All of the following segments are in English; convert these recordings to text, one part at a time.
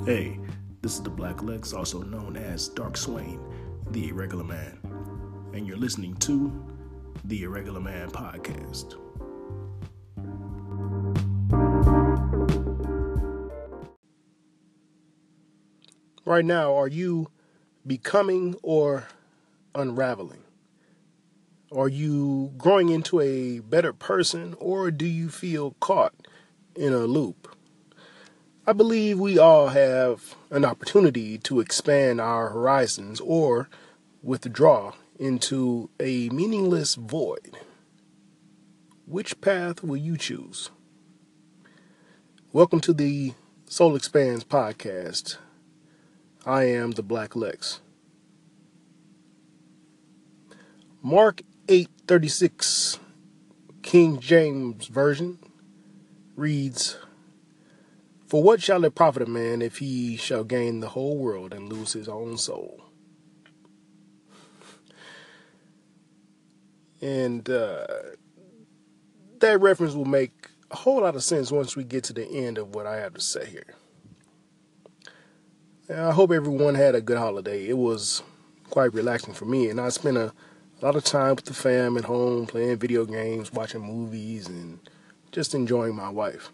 Hey, this is the Black Lex, also known as Dark Swain, the Irregular Man, and you're listening to the Irregular Man Podcast. Right now, are you becoming or unraveling? Are you growing into a better person, or do you feel caught in a loop? I believe we all have an opportunity to expand our horizons or withdraw into a meaningless void. Which path will you choose? Welcome to the Soul Expands podcast. I am the Black Lex. Mark 8:36, King James Version, reads, "For what shall it profit a man if he shall gain the whole world and lose his own soul?" And that reference will make a whole lot of sense once we get to the end of what I have to say here. I hope everyone had a good holiday. It was quite relaxing for me, and I spent a lot of time with the fam at home, playing video games, watching movies, and just enjoying my wife.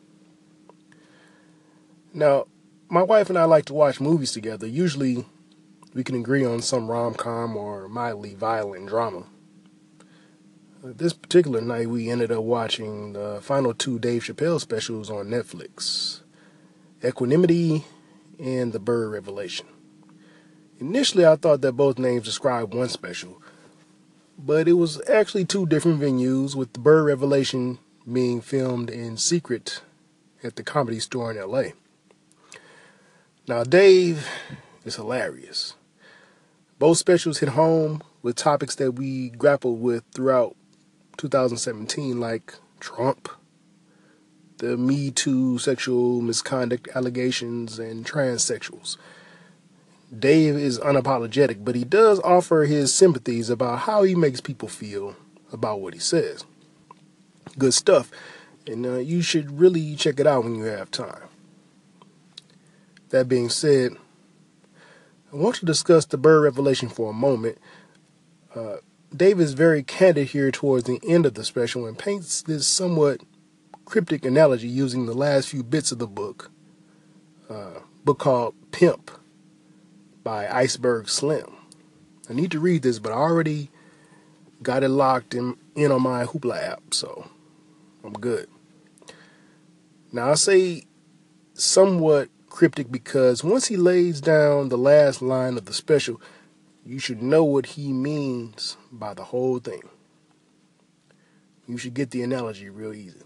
Now, my wife and I like to watch movies together. Usually, we can agree on some rom-com or mildly violent drama. This particular night, we ended up watching the final two Dave Chappelle specials on Netflix, Equanimity and The Bird Revelation. Initially, I thought that both names described one special, but it was actually two different venues, with The Bird Revelation being filmed in secret at the Comedy Store in LA. Now, Dave is hilarious. Both specials hit home with topics that we grappled with throughout 2017, like Trump, the Me Too sexual misconduct allegations, and transsexuals. Dave is unapologetic, but he does offer his sympathies about how he makes people feel about what he says. Good stuff, and you should really check it out when you have time. That being said, I want to discuss The Bird Revelation for a moment. Dave is very candid here towards the end of the special and paints this somewhat cryptic analogy using the last few bits of the book called Pimp by Iceberg Slim. I need to read this, but I already got it locked in on my Hoopla app, so I'm good. Now, I say somewhat cryptic because once he lays down the last line of the special, you should know what he means by the whole thing. You should get the analogy real easy.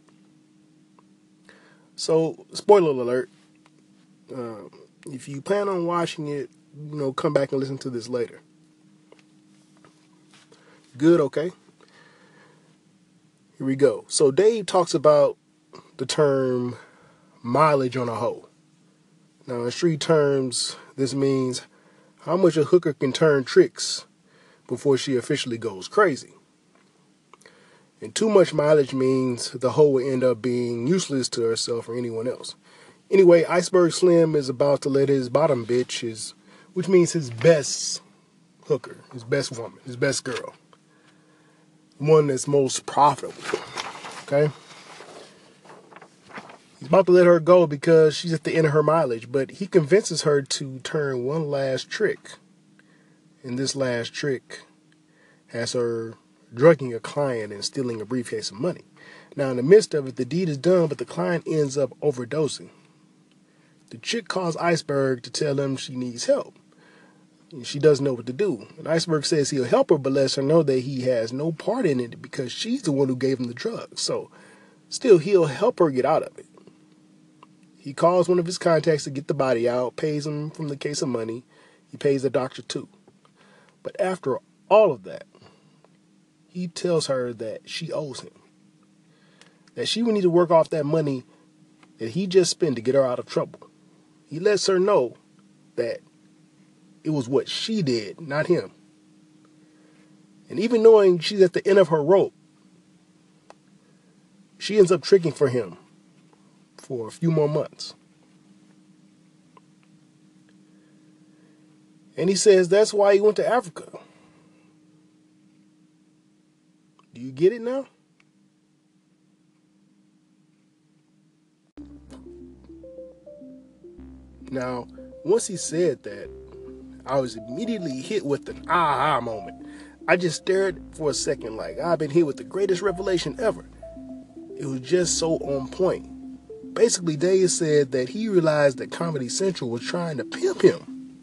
So, spoiler alert, if you plan on watching it, come back and listen to this later. Good, okay? Here we go. So Dave talks about the term mileage on a hoe. Now, in street terms, this means how much a hooker can turn tricks before she officially goes crazy. And too much mileage means the hoe will end up being useless to herself or anyone else. Anyway, Iceberg Slim is about to let his bottom bitch, which means his best hooker, his best woman, his best girl, one that's most profitable, okay? He's about to let her go because she's at the end of her mileage, but he convinces her to turn one last trick. And this last trick has her drugging a client and stealing a briefcase of money. Now, in the midst of it, the deed is done, but the client ends up overdosing. The chick calls Iceberg to tell him she needs help. And she doesn't know what to do. And Iceberg says he'll help her, but lets her know that he has no part in it because she's the one who gave him the drugs. So, still, he'll help her get out of it. He calls one of his contacts to get the body out, pays him from the case of money. He pays the doctor too. But after all of that, he tells her that she owes him. That she would need to work off that money that he just spent to get her out of trouble. He lets her know that it was what she did, not him. And even knowing she's at the end of her rope, she ends up tricking for him for a few more months. And he says that's why he went to Africa. Do you get it now? Now, once he said that, I was immediately hit with an aha moment. I just stared for a second like I've been hit with the greatest revelation ever. It was just so on point. Basically, Dave said that he realized that Comedy Central was trying to pimp him.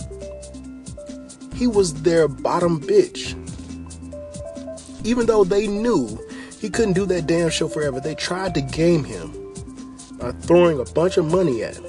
He was their bottom bitch. Even though they knew he couldn't do that damn show forever, they tried to game him by throwing a bunch of money at him.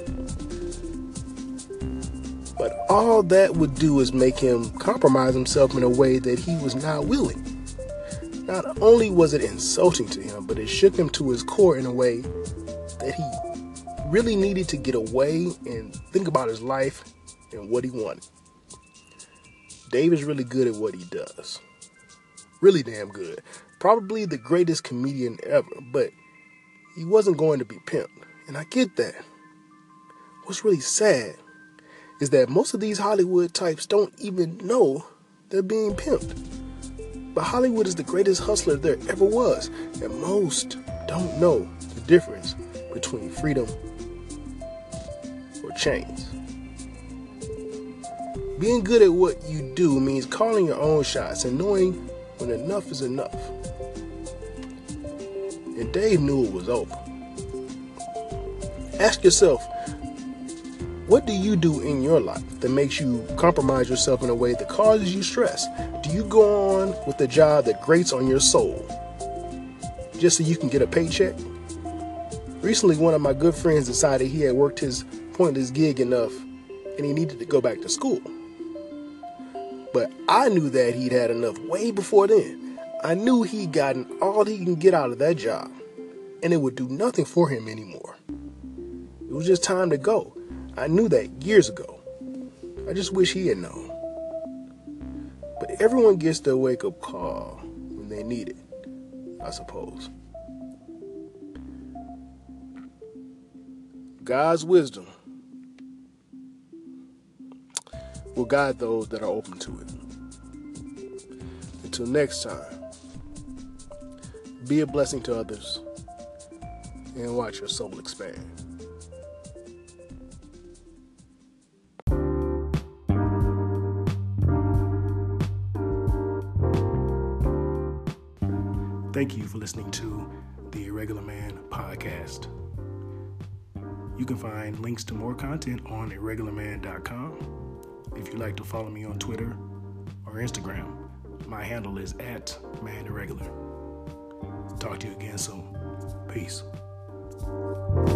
But all that would do is make him compromise himself in a way that he was not willing. Not only was it insulting to him, but it shook him to his core in a way that he really needed to get away and think about his life and what he wanted. Dave is really good at what he does. Really damn good. Probably the greatest comedian ever, but he wasn't going to be pimped. And I get that. What's really sad is that most of these Hollywood types don't even know they're being pimped. But Hollywood is the greatest hustler there ever was, and most don't know the difference between freedom or chains. Being good at what you do means calling your own shots and knowing when enough is enough. And Dave knew it was over. Ask yourself, what do you do in your life that makes you compromise yourself in a way that causes you stress? Do you go on with a job that grates on your soul just so you can get a paycheck? Recently, one of my good friends decided he had worked his pointless gig enough and he needed to go back to school. But I knew that he'd had enough way before then. I knew he'd gotten all he can get out of that job, and it would do nothing for him anymore. It was just time to go. I knew that years ago. I just wish he had known. But everyone gets their wake-up call when they need it, I suppose. God's wisdom will guide those that are open to it. Until next time, be a blessing to others and watch your soul expand. Thank you for listening to the Irregular Man podcast. You can find links to more content on irregularman.com. If you'd like to follow me on Twitter or Instagram, my handle is @manirregular. Talk to you again soon. Peace.